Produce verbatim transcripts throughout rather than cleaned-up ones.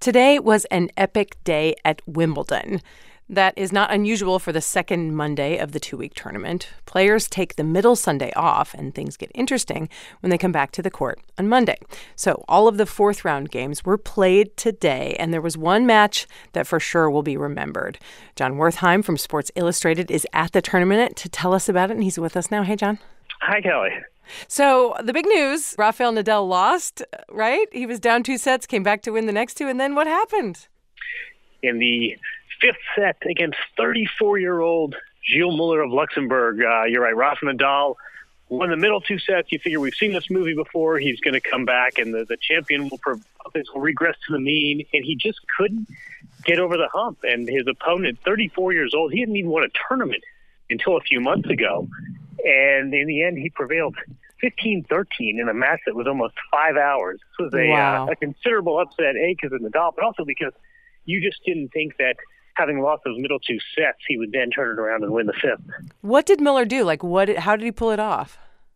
Today was an epic day at Wimbledon. That is not unusual for the second Monday of the two-week tournament. Players take the middle Sunday off, and things get interesting when they come back to the court on Monday. So all of the fourth-round games were played today, and there was one match that for sure will be remembered. Jon Wertheim from Sports Illustrated is at the tournament to tell us about it, and he's with us now. Hey, Jon. Hi, Kelly. So the big news, Rafael Nadal lost, right? He was down two sets, came back to win the next two, and then what happened? In the fifth set against thirty-four-year-old Gilles Muller of Luxembourg, uh, you're right, Rafa Nadal won the middle two sets. You figure we've seen this movie before. He's going to come back, and the, the champion will, will regress to the mean, and he just couldn't get over the hump. And his opponent, thirty-four years old, he hadn't even won a tournament until a few months ago. And in the end, he prevailed fifteen thirteen in a match that was almost five hours. This was a, wow. uh, a considerable upset, A, because of Nadal, but also because you just didn't think that having lost those middle two sets, he would then turn it around and win the fifth. What did Muller do? Like, what? How did he pull it off?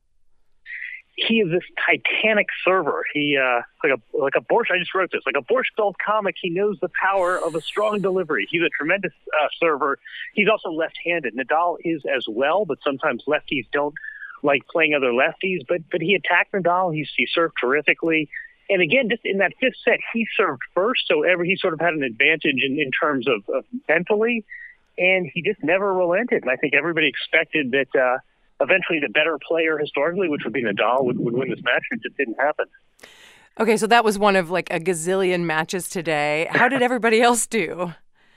He is this titanic server. He, uh, like a like a Borscht, I just wrote this, like a Borscht Belt comic, he knows the power of a strong delivery. He's a tremendous uh, server. He's also left-handed. Nadal is as well, but sometimes lefties don't like playing other lefties. But but he attacked Nadal. He's, he served terrifically. And again, just in that fifth set, he served first, so every, he sort of had an advantage in, in terms of, of mentally, and he just never relented. And I think everybody expected that uh, eventually the better player historically, which would be Nadal, would, would win this match. It just didn't happen. Okay, so that was one of like a gazillion matches today. How did everybody else do?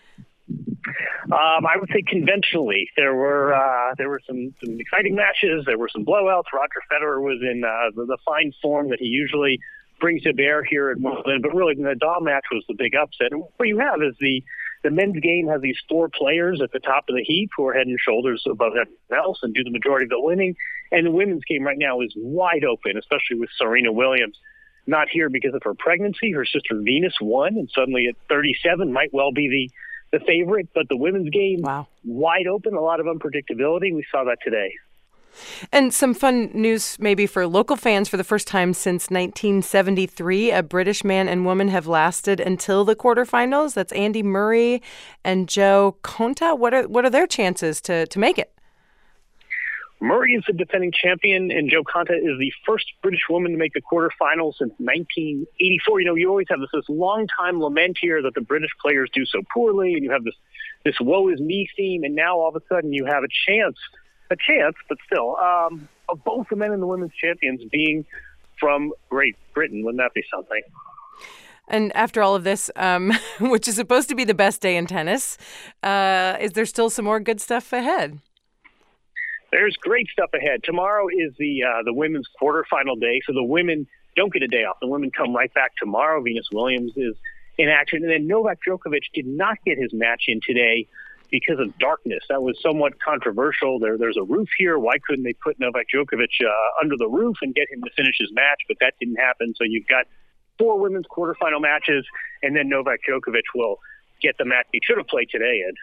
Um, I would say conventionally, there were uh, there were some, some exciting matches. There were some blowouts. Roger Federer was in uh, the, the fine form that he usually brings to bear here at Wimbledon, but really the Nadal match was the big upset. And what you have is the the men's game has these four players at the top of the heap who are head and shoulders above everyone else and do the majority of the winning. And the women's game right now is wide open, especially with Serena Williams not here because of her pregnancy. Her sister Venus won, and suddenly at thirty-seven might well be the, the favorite. But the women's game, wow, wide open, a lot of unpredictability. We saw that today. And some fun news maybe for local fans. For the first time since nineteen seventy-three, a British man and woman have lasted until the quarterfinals. That's Andy Murray and Jo Konta. What are what are their chances to, to make it? Murray is the defending champion, and Jo Konta is the first British woman to make the quarterfinals since nineteen eighty-four. You know, you always have this, this long-time lament here that the British players do so poorly, and you have this, this woe is me theme, and now all of a sudden you have a chance A chance, but still, um, of both the men and the women's champions being from Great Britain. Wouldn't that be something? And after all of this, um, which is supposed to be the best day in tennis, uh, is there still some more good stuff ahead? There's great stuff ahead. Tomorrow is the uh, the women's quarterfinal day, so the women don't get a day off. The women come right back tomorrow. Venus Williams is in action. And then Novak Djokovic did not get his match in today because of darkness. That was somewhat controversial. There, there's a roof here. Why couldn't they put Novak Djokovic uh, under the roof and get him to finish his match? But that didn't happen. So you've got four women's quarterfinal matches, and then Novak Djokovic will get the match he should have played today, Ed.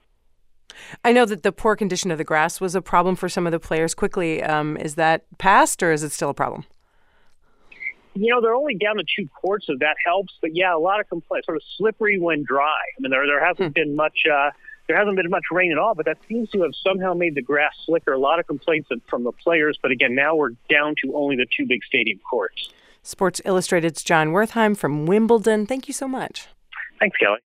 I know that the poor condition of the grass was a problem for some of the players quickly. Um, is that past, or is it still a problem? You know, they're only down to two courts, so that helps. But, yeah, a lot of complaints, sort of slippery when dry. I mean, there, there hasn't hmm. been much uh, – There hasn't been much rain at all, but that seems to have somehow made the grass slicker. A lot of complaints from the players, but again, now we're down to only the two big stadium courts. Sports Illustrated's Jon Wertheim from Wimbledon. Thank you so much. Thanks, Kelly.